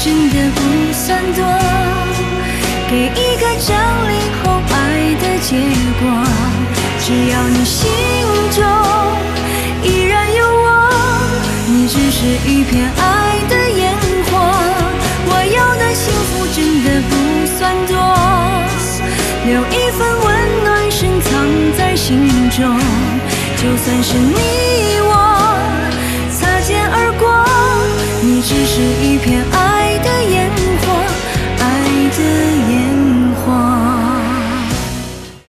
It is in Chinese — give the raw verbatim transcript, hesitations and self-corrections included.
真的不算多，给一个降临后爱的结果。只要你心中依然有我，你只是一片爱的烟火。我要的幸福真的不算多，留一份温暖深藏在心中，就算是你